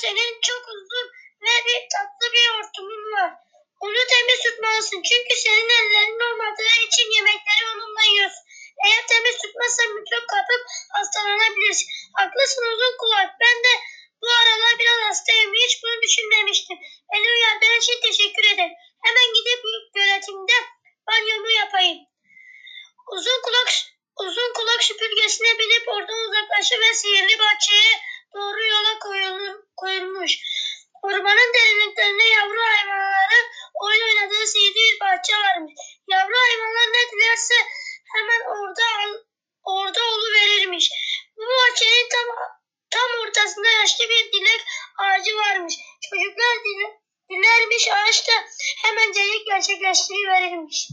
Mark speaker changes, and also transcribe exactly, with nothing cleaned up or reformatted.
Speaker 1: senin çok uzun ve bir tatlı bir hortumun var. Onu temiz tutmalısın çünkü senin ellerin olmadığı için yemekleri onunla yiyorsun. Eğer temiz tutmazsan mikrop kapıp hastalanabilirsin. Haklısın uzun kulak. Ben de bu aralar biraz hastayım. Hiç bunu düşünmemiştim. Beni uyardığın için teşekkür ederim. Hemen gidip göletimde banyomu yapayım. Uzun kulak uzun kulak süpürgesine binip oradan uzaklaştı ve sihirli bahçeye doğru yola koyulur, koyulmuş. Ormanın derinliklerinde yavru hayvanların oyun oynadığı sihirli bir bahçe varmış. Yavru hayvanlar ne dilerse hemen orada orada oluverirmiş. Bu bahçenin tam tam ortasında yaşlı bir dilek ağacı varmış. Çocuklar dile, dilermiş ağaç da hemen dilek gerçekleştiriverirmiş.